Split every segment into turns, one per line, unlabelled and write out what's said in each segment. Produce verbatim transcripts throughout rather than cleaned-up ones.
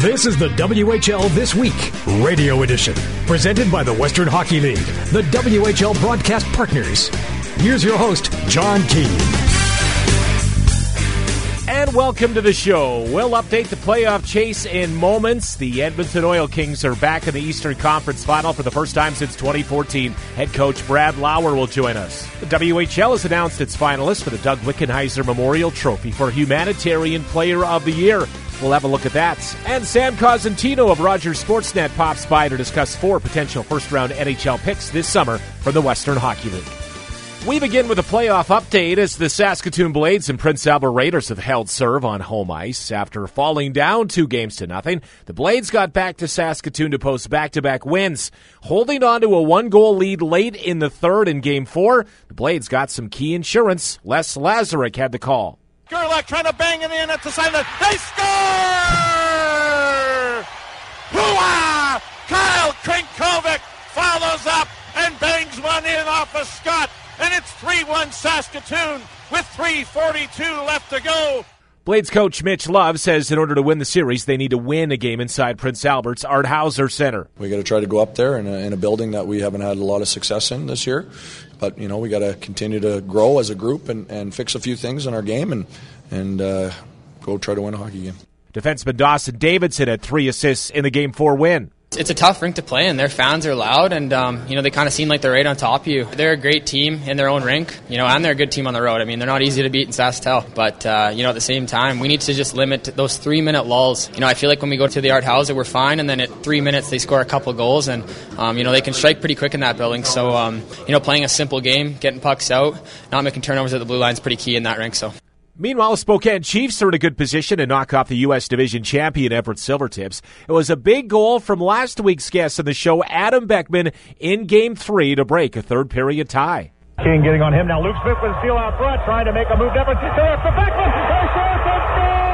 This is the W H L This Week Radio Edition, presented by the Western Hockey League, the W H L broadcast partners. Here's your host, John Keane.
And welcome to the show. We'll update the playoff chase in moments. The Edmonton Oil Kings are back in the Eastern Conference Final for the first time since twenty fourteen. Head coach Brad Lauer will join us. The W H L has announced its finalists for the Doug Wickenheiser Memorial Trophy for Humanitarian Player of the Year. We'll have a look at that. And Sam Cosentino of Rogers Sportsnet pops by to discuss four potential first-round N H L picks this summer from the Western Hockey League. We begin with a playoff update as the Saskatoon Blades and Prince Albert Raiders have held serve on home ice. After falling down two games to nothing, the Blades got back to Saskatoon to post back-to-back wins. Holding on to a one-goal lead late in the third in Game four, the Blades got some key insurance. Les Lazaruk had the call.
Gerlach trying to bang it in at the side of the... They score! Hooah! Kyle Krinkovic follows up and bangs one in off of Scott. And it's three one Saskatoon with three forty-two left to go.
Blades coach Mitch Love says in order to win the series, they need to win a game inside Prince Albert's Art Hauser Center.
We got to try to go up there in a, in a building that we haven't had a lot of success in this year. But, you know, we got to continue to grow as a group and, and fix a few things in our game and, and uh, go try to win a hockey game.
Defenseman Dawson Davidson had three assists in the Game four win.
It's a tough rink to play in. Their fans are loud, and um, you know they kind of seem like they're right on top of you. They're a great team in their own rink, you know, and they're a good team on the road. I mean, they're not easy to beat in SaskTel, but uh, you know, at the same time, we need to just limit those three-minute lulls. You know, I feel like when we go to the Art Hauser, we're fine, and then at three minutes they score a couple goals, and um, you know they can strike pretty quick in that building. So um, you know, playing a simple game, getting pucks out, not making turnovers at the blue line is pretty key in that rink. So.
Meanwhile, the Spokane Chiefs are in a good position to knock off the U S Division champion Everett Silvertips. It was a big goal from last week's guest on the show, Adam Beckman, in Game three to break a third-period tie.
King getting on him now. Luke Smith with a steal out front, trying to make a move. Everett, there for Beckman. They shot and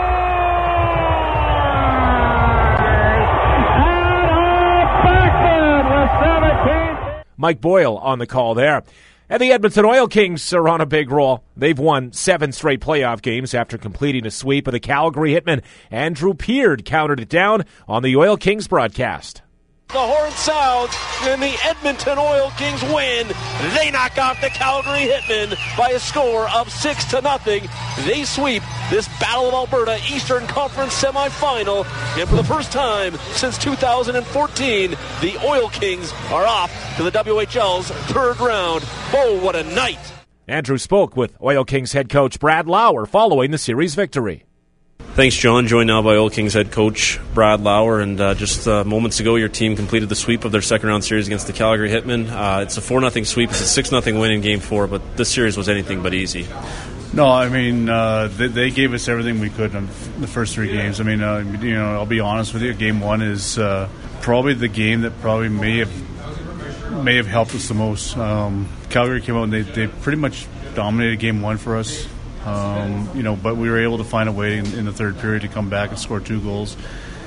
scores! Adam Beckman with seventeen.
Mike Boyle on the call there. And the Edmonton Oil Kings are on a big roll. They've won seven straight playoff games after completing a sweep of the Calgary Hitmen. Andrew Peard countered it down on the Oil Kings broadcast.
The horn sounds, and the Edmonton Oil Kings win. They knock off the Calgary Hitmen by a score of six to nothing. They sweep this Battle of Alberta Eastern Conference semifinal, and for the first time since two thousand fourteen, the Oil Kings are off to the W H L's third round. Oh, what a night!
Andrew spoke with Oil Kings head coach Brad Lauer following the series victory.
Thanks, John. Joined now by Oil Kings head coach Brad Lauer. And uh, just uh, moments ago, your team completed the sweep of their second-round series against the Calgary Hitmen. Uh, it's a four nothing sweep. It's a six nothing win in Game four, but this series was anything but easy.
No, I mean, uh, they, they gave us everything we could in the first three games. I mean, uh, you know, I'll be honest with you. Game one is uh, probably the game that probably may have may have helped us the most. Um, Calgary came out and they, they pretty much dominated Game one for us. Um, you know, but we were able to find a way in, in the third period to come back and score two goals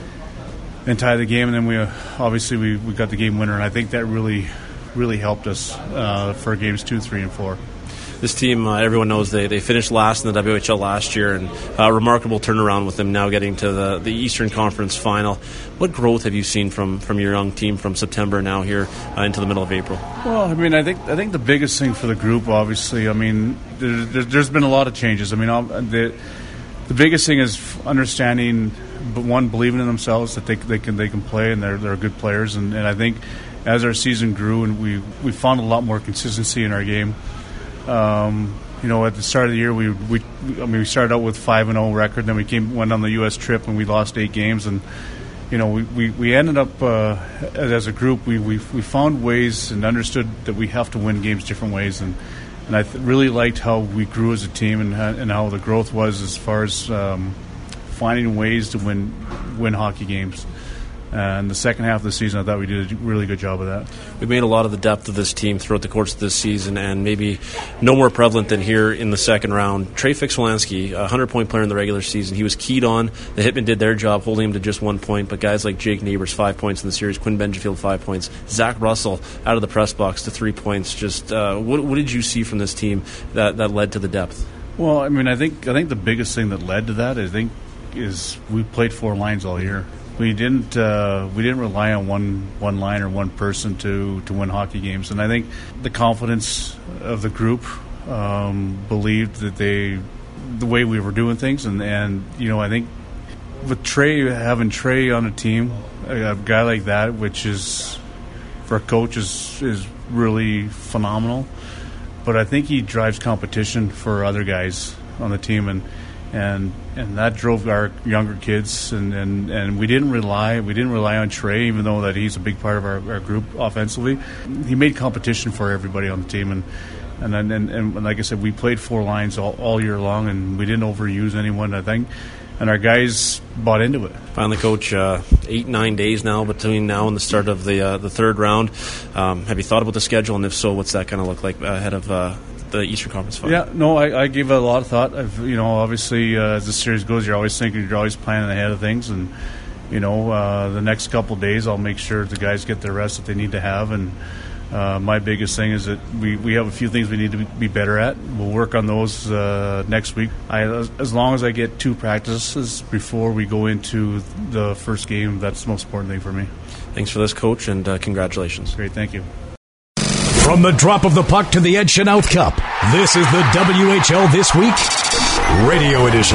and tie the game. And then we uh, obviously we, we got the game winner, and I think that really, really helped us uh, for games two, three, and four.
This team, uh, everyone knows they, they finished last in the W H L last year, and a uh, remarkable turnaround with them now getting to the, the Eastern Conference Final. What growth have you seen from, from your young team from September now here uh, into the middle of April?
Well, I mean, I think I think the biggest thing for the group, obviously, I mean, there, there, there's been a lot of changes. I mean, the the biggest thing is understanding, one, believing in themselves that they they can they can play and they're they're good players, and, and I think as our season grew and we we found a lot more consistency in our game. Um, you know, at the start of the year, we we I mean we started out with five and zero record, then we came went on the U S trip and we lost eight games, and you know we, we, we ended up uh, as a group we, we we found ways and understood that we have to win games different ways, and and I th- really liked how we grew as a team and and how the growth was as far as um, finding ways to win win hockey games. And the second half of the season, I thought we did a really good job of that.
We made a lot of the depth of this team throughout the course of this season, and maybe no more prevalent than here in the second round. Trey Fix-Wolansky, a hundred-point player in the regular season, he was keyed on. The Hitmen did their job, holding him to just one point, but guys like Jake Neighbors, five points in the series, Quinn Benjafield, five points, Zach Russell out of the press box to three points. Just uh, what, what did you see from this team that, that led to the depth?
Well, I mean, I think I think the biggest thing that led to that, I think, is we played four lines all year. we didn't uh, we didn't rely on one one line or one person to, to win hockey games. And I think the confidence of the group um, believed that they the way we were doing things, and, and you know I think with Trey having Trey on a team, a, a guy like that, which is for a coach is is really phenomenal. But I think he drives competition for other guys on the team, and and and that drove our younger kids. And, and, and we didn't rely we didn't rely on Trey, even though that he's a big part of our, our group offensively. He made competition for everybody on the team, and and and, and, and like I said, we played four lines all, all year long, and we didn't overuse anyone, I think. And our guys bought into it.
Finally, Coach, uh, eight, nine days now between now and the start of the uh, the third round. Um, have you thought about the schedule? And if so, what's that going to look like ahead of uh, the Eastern Conference final?
Yeah, no, I, I gave it a lot of thought. I've, you know, obviously, uh, as the series goes, you're always thinking, you're always planning ahead of things. And, you know, uh, the next couple of days, I'll make sure the guys get the rest that they need to have. And Uh, my biggest thing is that we, we have a few things we need to be better at. We'll work on those uh, next week. I, as long as I get two practices before we go into the first game, that's the most important thing for me.
Thanks for this, Coach, and uh, congratulations.
Great, thank you.
From the drop of the puck to the Ed Chenault Cup, this is the W H L This Week Radio Edition.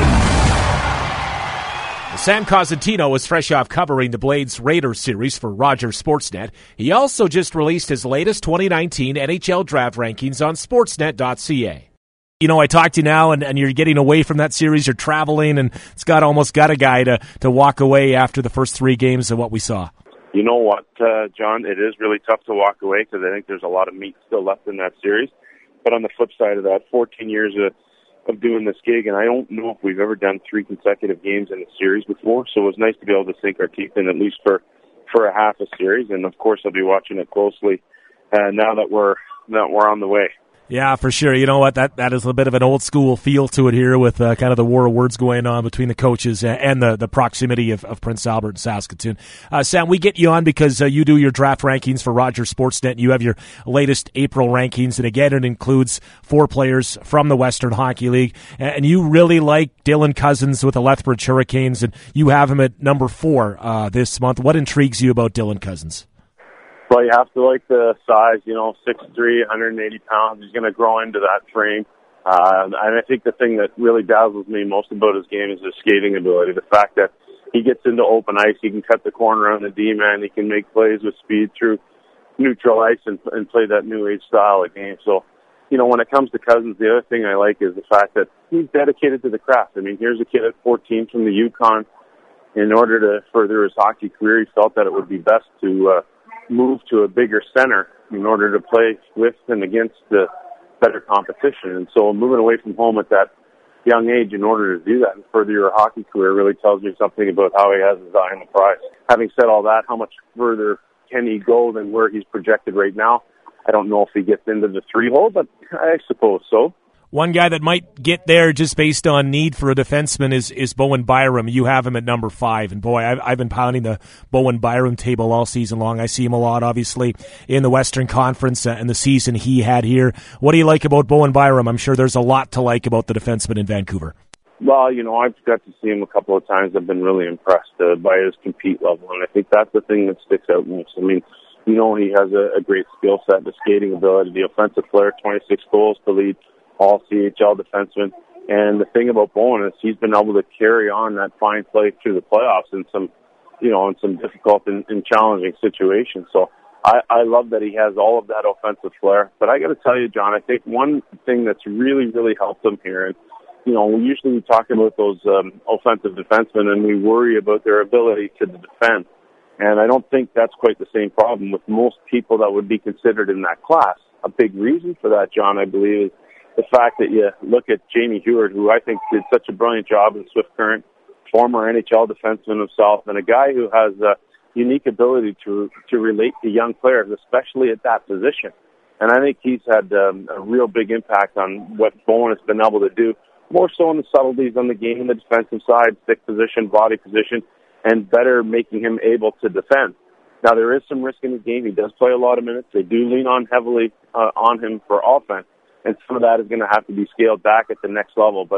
Sam Cosentino was fresh off covering the Blades Raiders series for Rogers Sportsnet. He also just released his latest twenty nineteen N H L draft rankings on sportsnet dot c a. You know, I talked to you now, and, and you're getting away from that series. You're traveling, and it's got almost got a guy to, to walk away after the first three games of what we saw.
You know what, uh, John? It is really tough to walk away because I think there's a lot of meat still left in that series. But on the flip side of that, fourteen years of of doing this gig, and I don't know if we've ever done three consecutive games in a series before, so it was nice to be able to sink our teeth in at least for, for a half a series, and of course I'll be watching it closely uh, now that we're that we're on the way.
Yeah, for sure. You know what? That that is a bit of an old school feel to it here with uh, kind of the war of words going on between the coaches and the, the proximity of, of Prince Albert and Saskatoon. Uh, Sam, we get you on because uh, you do your draft rankings for Rogers Sportsnet. You have your latest April rankings, and again, it includes four players from the Western Hockey League. And you really like Dylan Cozens with the Lethbridge Hurricanes, and you have him at number four uh, this month. What intrigues you about Dylan Cozens?
Well, you have to like the size, you know, six three, one hundred eighty pounds. He's going to grow into that frame. Uh, and I think the thing that really dazzles me most about his game is his skating ability. The fact that he gets into open ice, he can cut the corner on the D-man, he can make plays with speed through neutral ice and, and play that new age style of game. So, you know, when it comes to Cozens, the other thing I like is the fact that he's dedicated to the craft. I mean, here's a kid at fourteen from the Yukon. In order to further his hockey career, he felt that it would be best to uh, move to a bigger center in order to play with and against the better competition. And so moving away from home at that young age in order to do that and further your hockey career really tells me something about how he has his eye on the prize. Having said all that, how much further can he go than where he's projected right now? I don't know if he gets into the three hole, but I suppose so.
One guy that might get there just based on need for a defenseman is, is Bowen Byram. You have him at number five. And, boy, I've, I've been pounding the Bowen Byram table all season long. I see him a lot, obviously, in the Western Conference uh, and the season he had here. What do you like about Bowen Byram? I'm sure there's a lot to like about the defenseman in Vancouver.
Well, you know, I've got to see him a couple of times. I've been really impressed uh, by his compete level, and I think that's the thing that sticks out most. I mean, you know, he has a, a great skill set, the skating ability, the offensive flair, twenty-six goals to lead all C H L defensemen. And the thing about Bowen is he's been able to carry on that fine play through the playoffs in some, you know, in some difficult and, and challenging situations. So I, I love that he has all of that offensive flair. But I got to tell you, John, I think one thing that's really, really helped him here, and, you know, we usually talk about those um, offensive defensemen and we worry about their ability to defend. And I don't think that's quite the same problem with most people that would be considered in that class. A big reason for that, John, I believe, is the fact that you look at Jamie Heward, who I think did such a brilliant job in Swift Current, former N H L defenseman himself, and a guy who has a unique ability to to relate to young players, especially at that position. And I think he's had um, a real big impact on what Bowen has been able to do, more so in the subtleties on the game, on the defensive side, stick position, body position, and better making him able to defend. Now, there is some risk in his game. He does play a lot of minutes. They do lean on heavily uh, on him for offense. And some of that is going to have to be scaled back at the next level. But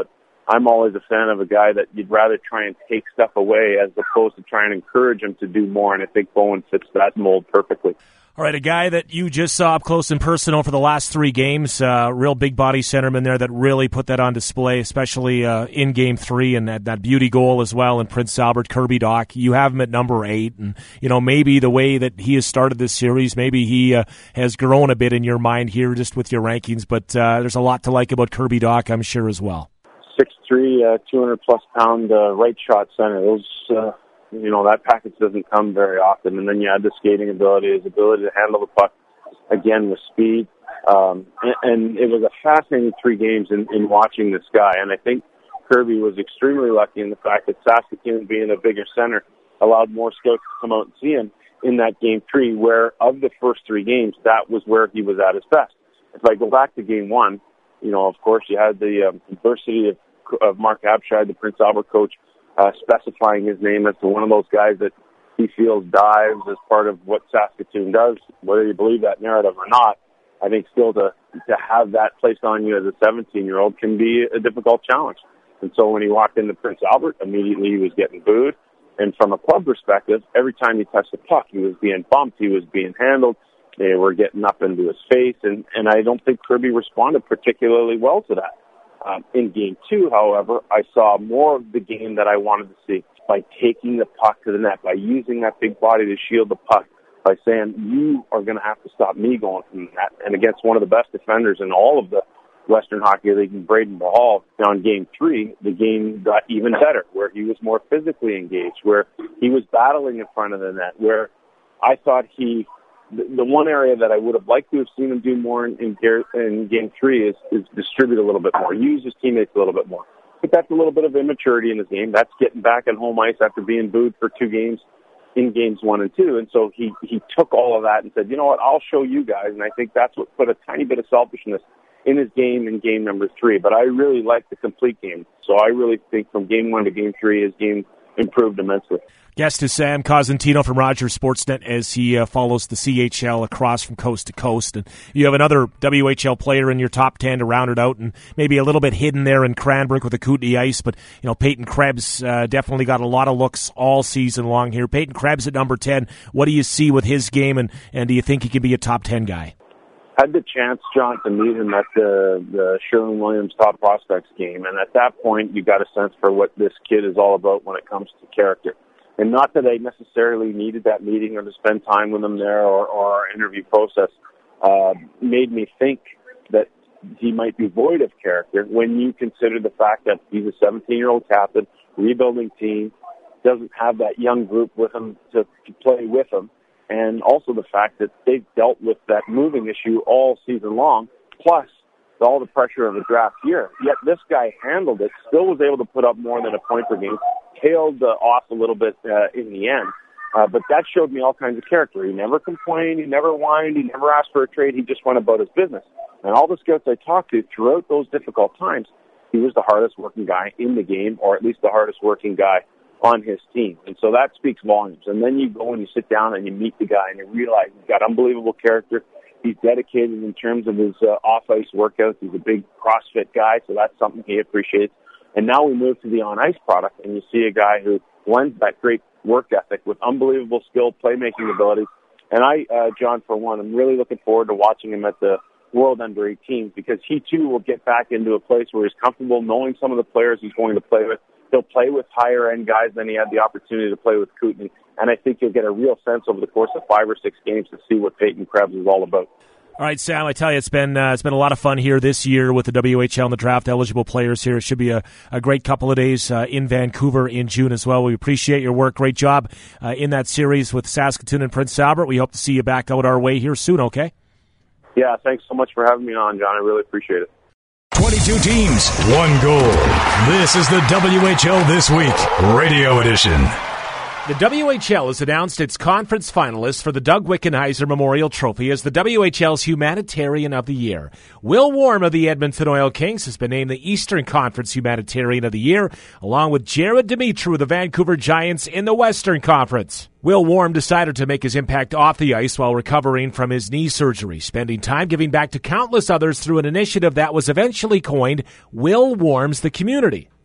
I'm always a fan of a guy that you'd rather try and take stuff away as opposed to try and encourage him to do more, and I think Bowen fits that mold perfectly.
All right, a guy that you just saw up close and personal for the last three games, uh, real big body centerman there that really put that on display, especially uh, in game three and that, that beauty goal as well in Prince Albert. Kirby Dach, you have him at number eight, and you know maybe the way that he has started this series, maybe he uh, has grown a bit in your mind here just with your rankings, but uh, there's a lot to like about Kirby Dach, I'm sure, as well.
six three, uh, two hundred plus pound uh, right shot center. Those, uh, you know, that package doesn't come very often. And then you add the skating ability, his ability to handle the puck, again, with speed. Um, and, and it was a fascinating three games in, in watching this guy. And I think Kirby was extremely lucky in the fact that Saskatoon, being a bigger center, allowed more scouts to come out and see him in that game three, where of the first three games, that was where he was at his best. If I go back to game one, you know, of course, you had the um, adversity of, of Mark Abscheid, the Prince Albert coach, uh, specifying his name as to one of those guys that he feels dives as part of what Saskatoon does. Whether you believe that narrative or not, I think still to to have that placed on you as a seventeen-year-old can be a difficult challenge. And so when he walked into Prince Albert, immediately he was getting booed. And from a club perspective, every time he touched the puck, he was being bumped, he was being handled. They were getting up into his face, and, and I don't think Kirby responded particularly well to that. Um, in game two, however, I saw more of the game that I wanted to see by taking the puck to the net, by using that big body to shield the puck, by saying, you are going to have to stop me going from the net. And against one of the best defenders in all of the Western Hockey League, Braden Bahal, on game three, the game got even better, where he was more physically engaged, where he was battling in front of the net, where I thought he... The one area that I would have liked to have seen him do more in, in, in game three is, is distribute a little bit more, use his teammates a little bit more. But that's a little bit of immaturity in his game. That's getting back on home ice after being booed for two games in games one and two. And so he, he took all of that and said, you know what, I'll show you guys. And I think that's what put a tiny bit of selfishness in his game in game number three. But I really like the complete game. So I really think from game one to game three, his game improved immensely.
Guest is Sam Cosentino from Rogers Sportsnet as he uh, follows the C H L across from coast to coast. And you have another W H L player in your top ten to round it out, and maybe a little bit hidden there in Cranbrook with the Kootenay Ice. But, you know, Peyton Krebs uh, definitely got a lot of looks all season long here. Peyton Krebs at number ten. What do you see with his game, and, and do you think he can be a top ten guy?
Had the chance, John, to meet him at the, the Sherwin-Williams Top Prospects game. And at that point, you got a sense for what this kid is all about when it comes to character. And not that I necessarily needed that meeting or to spend time with him there, or, or our interview process uh, made me think that he might be void of character when you consider the fact that he's a seventeen-year-old captain, rebuilding team, doesn't have that young group with him to, to play with him, and also the fact that they've dealt with that moving issue all season long, plus all the pressure of the draft year. Yet this guy handled it, still was able to put up more than a point per game, tailed uh, off a little bit uh, in the end. Uh, but that showed me all kinds of character. He never complained, he never whined, he never asked for a trade, he just went about his business. And all the scouts I talked to throughout those difficult times, he was the hardest working guy in the game, or at least the hardest working guy on his team. And so that speaks volumes. And then you go and you sit down and you meet the guy and you realize he's got unbelievable character. He's dedicated in terms of his uh, off-ice workouts. He's a big CrossFit guy, so that's something he appreciates. And now we move to the on-ice product, and you see a guy who blends that great work ethic with unbelievable skill, playmaking abilities. And I, uh, John, for one, I'm really looking forward to watching him at the World Under eighteen, because he, too, will get back into a place where he's comfortable knowing some of the players he's going to play with. He'll play with higher-end guys than he had the opportunity to play with Kootenay. And I think you'll get a real sense over the course of five or six games to see what Peyton Krebs is all about.
All right, Sam, I tell you, it's been uh, it's been a lot of fun here this year with the W H L and the draft-eligible players here. It should be a, a great couple of days uh, in Vancouver in June as well. We appreciate your work. Great job uh, in that series with Saskatoon and Prince Albert. We hope to see you back out our way here soon, okay?
Yeah, thanks so much for having me on, John. I really appreciate it.
twenty-two teams, one goal. This is the W H L This Week Radio Edition.
The W H L has announced its conference finalists for the Doug Wickenheiser Memorial Trophy as the W H L's Humanitarian of the Year. Will Warm of the Edmonton Oil Kings has been named the Eastern Conference Humanitarian of the Year, along with Jared Dimitru of the Vancouver Giants in the Western Conference. Will Warm decided to make his impact off the ice while recovering from his knee surgery, spending time giving back to countless others through an initiative that was eventually coined Will Warms the Community.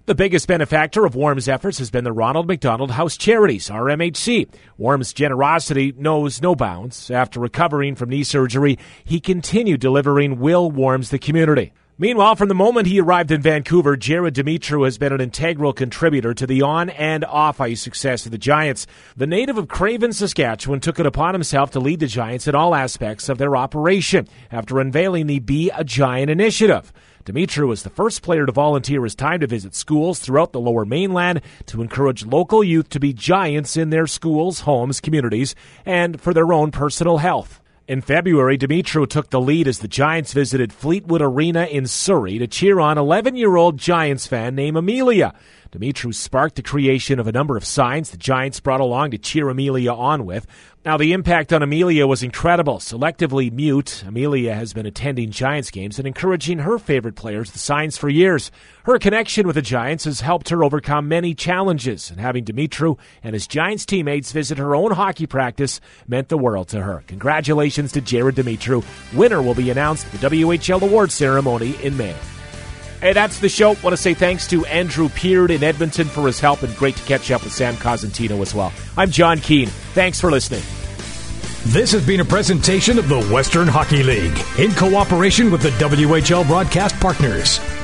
The biggest benefactor of Warm's efforts has been the Ronald McDonald House Charities, R M H C. Warm's generosity knows no bounds. After recovering from knee surgery, he continued delivering Will Warms the community. Meanwhile, from the moment he arrived in Vancouver, Jared Dumitru has been an integral contributor to the on- and off-ice success of the Giants. The native of Craven, Saskatchewan, took it upon himself to lead the Giants in all aspects of their operation after unveiling the Be a Giant initiative. Dumitru was the first player to volunteer his time to visit schools throughout the Lower Mainland to encourage local youth to be giants in their schools, homes, communities, and for their own personal health. In February, Dumitru took the lead as the Giants visited Fleetwood Arena in Surrey to cheer on eleven-year-old Giants fan named Amelia. Dumitru sparked the creation of a number of signs the Giants brought along to cheer Amelia on with. Now, the impact on Amelia was incredible. Selectively mute, Amelia has been attending Giants games and encouraging her favorite players, the Signs, for years. Her connection with the Giants has helped her overcome many challenges, and having Dumitru and his Giants teammates visit her own hockey practice meant the world to her. Congratulations to Jared Dumitru. Winner will be announced at the W H L Awards ceremony in May. Hey, that's the show. Want to say thanks to Andrew Peard in Edmonton for his help, and great to catch up with Sam Cosentino as well. I'm John Keane. Thanks for listening.
This has been a presentation of the Western Hockey League in cooperation with the W H L Broadcast Partners.